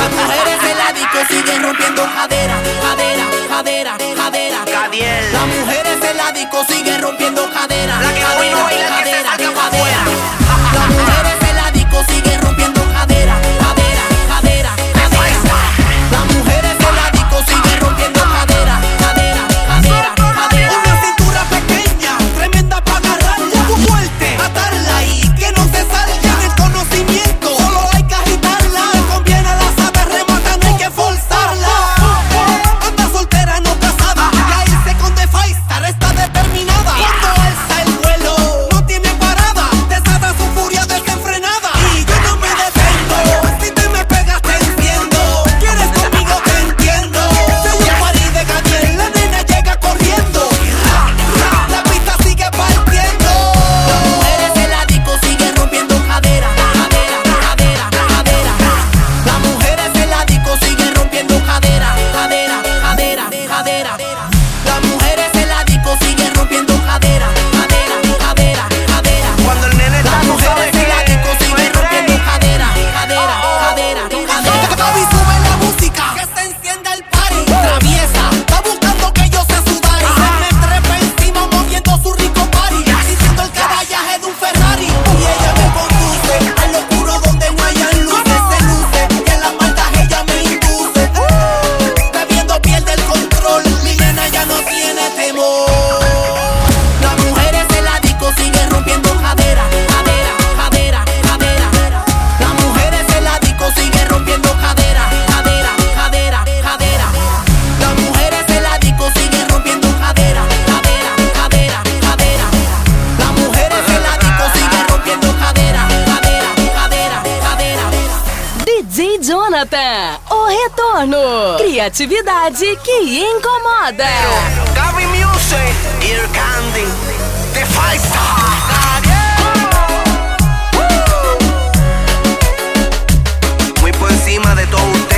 mujeres en la disco siguen rompiendo cadera, cadera, cadera, cadera. Cadiel. Las mujeres en la disco siguen rompiendo cadera, La que hoy no baila, que se cadera, saca pa' cadera. afuera. Las mujeres en la disco siguen rompiendo cadera, cadera, cadera, cadera. Las mujeres en la disco siguen rompiendo cadera, cadera, cadera, cadera. Una cintura pequeña, tremenda para agarrarla, fuerte, atarla y que no se salga. En el conocimiento solo hay que agitarla. Le conviene a la sabe remata, no hay que forzarla. Anda soltera, no casada, ya irse con The Five Star está determinada. Cuando alza el vuelo, no tiene parada, desata su furia desenfrenada. Y yo no me detengo, si te me pegas te enciendo. Quieres conmigo te entiendo. Se un party de Gadiel, la nena llega corriendo. La pista sigue partiendo. Las mujeres en la disco siguen rompiendo cadera, cadera, cadera, cadera. Las mujeres en la disco siguen rompiendo cadera, cadera, cadera, cadera. Las mujeres en la disco siguen rompiendo cadera, cadera, cadera, cadera. Cuando el nene está, Las tú sabes mujeres en la que disco no siguen hay rompiendo break. cadera, cadera, cadera, cadera. Gaby sube la música, que se encienda el party. Traviesa, está buscando que yo sea sudar. Se me trepa encima moviendo su rico party. Sintiendo el caballaje de un Ferrari. Y ella me conduce al oscuro donde no hayan luces. Se luce y en la maldad ella me induce. Bebiendo pierde el control, mi nena ya no tiene temor. Las mujeres en la disco siguen rompiendo cadera, cadera, cadera, cadera. Las mujeres en la disco siguen rompiendo cadera, cadera, cadera, cadera. Las mujeres en la disco siguen rompiendo cadera, cadera, cadera, cadera. Las mujeres en la disco siguen rompiendo cadera, cadera, cadera, cadera. DJ Jonathan, o retorno. Criatividade que incomoda. Gaby Music, Ear Candy, The Five Star. Muy por encima de todo usted.